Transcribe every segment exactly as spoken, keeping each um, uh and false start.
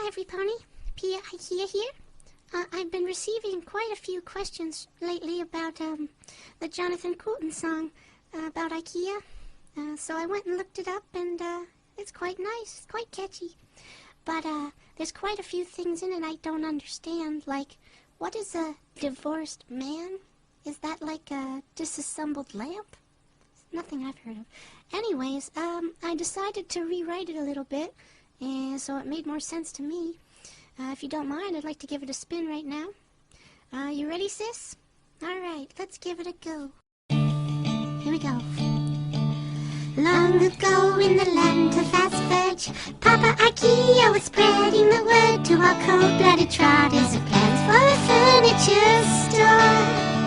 every pony, Pia IKEA here. Uh, I've been receiving quite a few questions lately about um, the Jonathan Coulton song uh, about IKEA. Uh, so I went and looked it up, and uh, it's quite nice, it's quite catchy. But uh, there's quite a few things in it I don't understand, like, what is a divorced man? Is that like a disassembled lamp? Nothing I've heard of. Anyways, um, I decided to rewrite it a little bit, and so it made more sense to me. Uh, if you don't mind, I'd like to give it a spin right now. Uh, you ready, sis? Alright, let's give it a go. Here we go. Long ago in the land of fast fudge, Papa IKEA was spreading the word to all cold-blooded trotters of plans for a furniture store.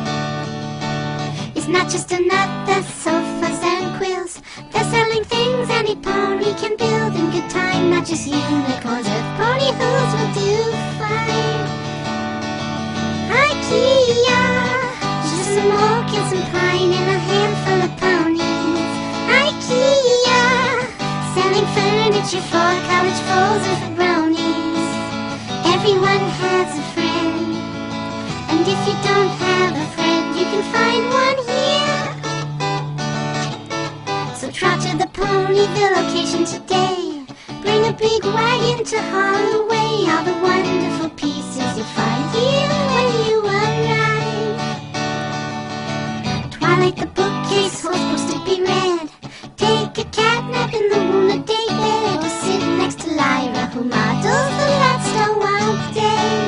It's not just another sofas and quills. They're selling things any pony can build in good time. Not just unicorns, earth pony hooves will do fine. IKEA, just some oak and some pine and a handful of ponies. IKEA, selling furniture for college foes and for bronies. Everyone has a friend, and if you don't have a friend, you can find one here. So trot to the Ponyville location today. Bring a big wagon to haul away all the wonderful pieces you'll find here when you arrive. Twilight the bookcase holds books to be read. Take a cat nap in the moonlit day bed, or sit next to Lyra, who models the last all-wild day.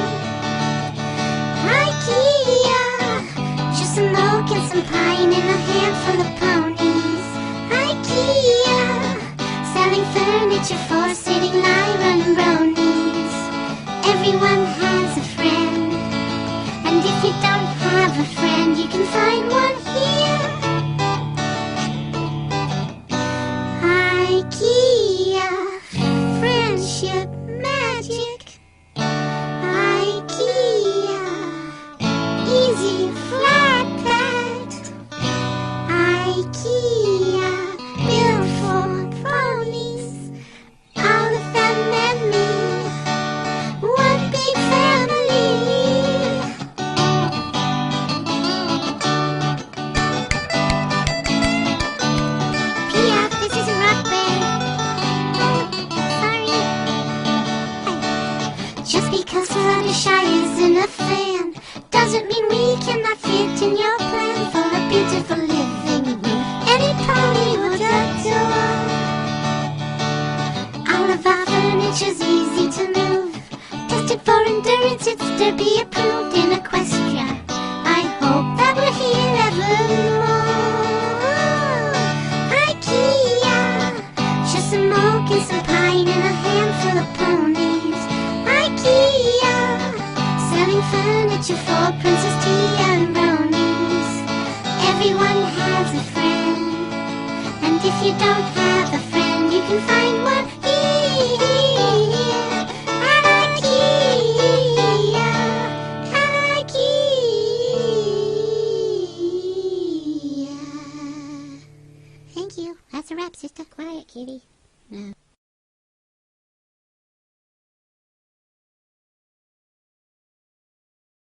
IKEA, just some oak and some pine and a handful of ponies. IKEA, selling furniture for sitting Lyra and bronies. Everyone has a friend, and if you don't have a friend, you can find one here. IKEA, friendship magic. IKEA, easy flat packed. IKEA, built for ponies, all of them and me, one big family. Pia, this is a rock band. Oh, sorry. Just because Fluttershy isn't a fan doesn't mean we cannot fit in your plan for a beautiful living room any pony would adore. All of our furniture's easy to move, tested for endurance, it's Derby approved in Equestria. I hope that we're here evermore. IKEA, just some oak and some pine and a handful of ponies. IKEA, selling furniture for Princess Tia and bronies. Everyone has a friend, and if you don't have a friend, you can find one here at IKEA. At IKEA. Thank you. That's a wrap, sister. Quiet, kitty. No.